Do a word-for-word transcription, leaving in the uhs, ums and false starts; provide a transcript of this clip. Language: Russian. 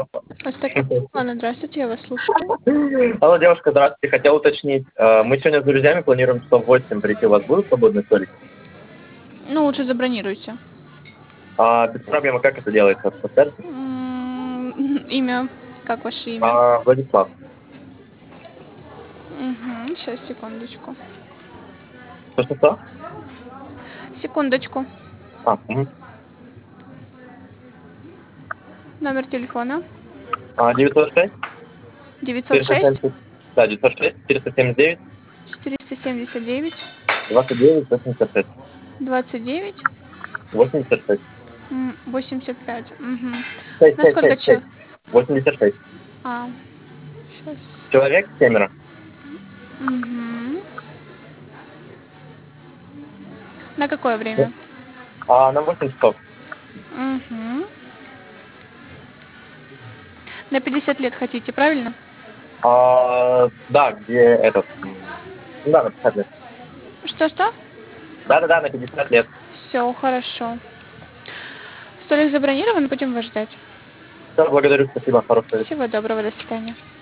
Вас такое... Ладно, здравствуйте, я вас слушаю. Алло, девушка, здравствуйте. Хотел уточнить, э, мы сегодня с друзьями планируем часов в восемь прийти. У вас будут свободные столики? Ну, лучше забронируйте. А, без проблем. А как это делается? Подскажете? М, Имя. Как ваше имя? А, Владислав. Угу, сейчас, секундочку. Что-что? Секундочку. А, угу. Номер телефона. а, девятьсот шесть девятьсот четыреста шесть семьдесят Да, девятьсот шесть четыреста семьдесят девять четыреста семьдесят девять двадцать девять восемьдесят шесть двадцать девять восемьдесят шесть восемьдесят пять. Угу. шесть На шесть сколько шесть человек? шесть восемьдесят шесть А, сейчас. Человек семеро. Угу. На какое время? А, на восемь часов. Угу. На пятьдесят лет хотите, правильно? А, да, где этот... м, Ну да, на пятьдесят лет. Что-что? Да-да-да, на пятьдесят лет. Все, хорошо. Столик забронирован, будем вас ждать. Все, благодарю, спасибо, хорошего вечера. Всего доброго, до свидания.